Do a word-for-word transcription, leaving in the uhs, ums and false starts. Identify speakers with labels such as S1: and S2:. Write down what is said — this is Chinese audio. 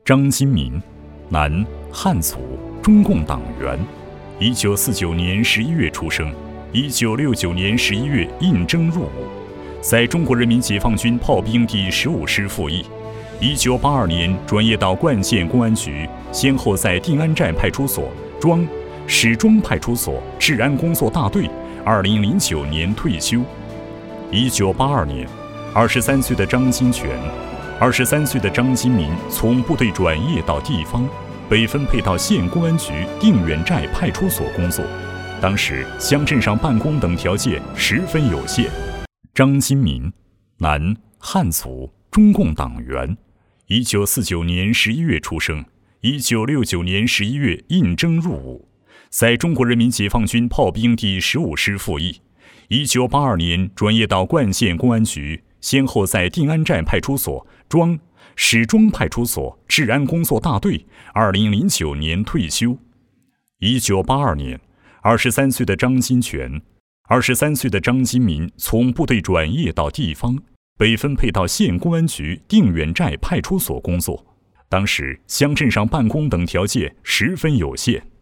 S1: 张金民，男，汉族，中共党员。一九四九年十一月出生，一九六九年十一月应征入伍，在中国人民解放军炮兵第十五师服役。一九八二年转业到灌县公安局，先后在定安寨派出所、庄、史庄派出所治安工作大队。二零零九年退休。一九八二年，二十三岁的张金泉，二十三岁的张金民从部队转业到地方，被分配到县公安局定远寨派出所工作。当时乡镇上办公等条件十分有限。张金民，男，汉族，中共党员。一九四九年十一月出生，一九六九年十一月应征入伍，在中国人民解放军炮兵第十五师服役。一九八二年转业到灌县公安局，先后在定安寨派出所、庄、史庄派出所治安工作大队。二零零九年退休。一九八二年，二十三岁的张金泉，二十三岁的张金民从部队转业到地方，被分配到县公安局定远寨派出所工作。当时乡镇上办公等条件十分有限。